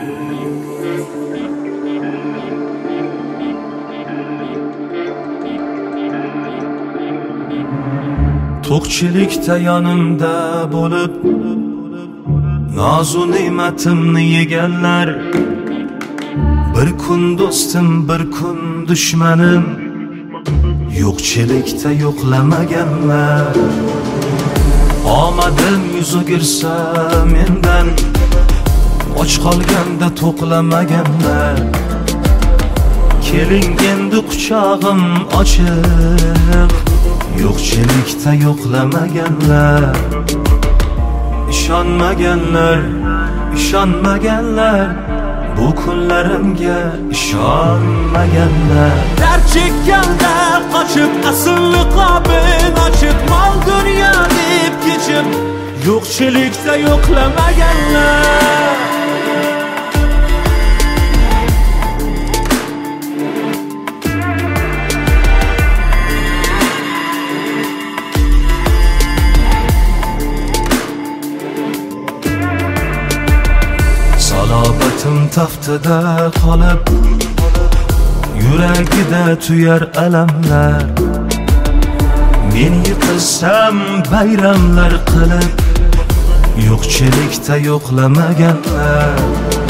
To'qchilikda yonimda bo'lib nozu ne'matimni yeganlar, bir kun do'stim bir kun dushmanim, yo'qchilikda yo'qlamaganlar. Omadim yuz o'girsa mendan, och qolganda to'qlamaganlar. Keling endi quchog'im ochiq, yo'qchilikda yo'qlamaganlar. İşonmaganlar, ishonmaganlar, bu kunlarimga ishonmaganlar. Dard chekkanda qochib asl niqobin ochib, mol dunyo deb kechib, yo'qchilikda yo'qlamaganlar. Salobatim taftida qolib, yuragida tuyar alamlar. Men yiqilsam bayramlar qilib, yo'qchilikda yo'qlamaganlar.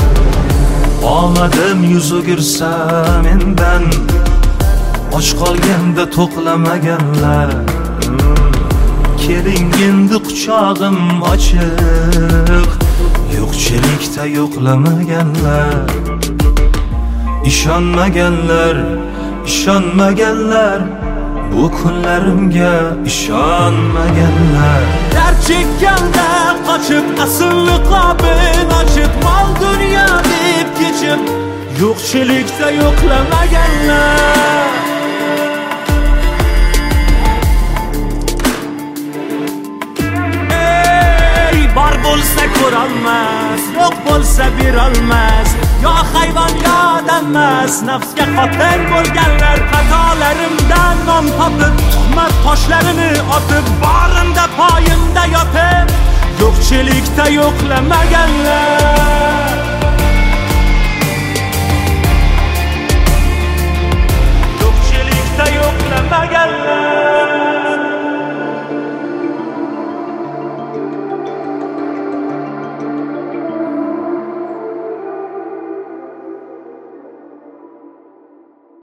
Omadim yuz o'girsa mendan, och qolganda to'qlamaganlar. Keling endi quchog'im ochiq, yo'qchilikda yo'qlamaganlar. İşonmaganlar, ishonmaganlar, bu kunlarimga ishonmaganlar. Dard chekkanda qochib asl niqobin ochib, mol dunyo deb kechib, yo'qchilikda yo'qlamaganlar. Bor bo'lsa ko'rolmas, yo'q bo'lsa berolmas, yo hayvon yo odammas, nafsga qotil bo'lganlar. Xatolarimdan nom topib, tuhmat toshlarini otib, borimda poyimda yotib, yo'qchilikda yo'qlamaganlar.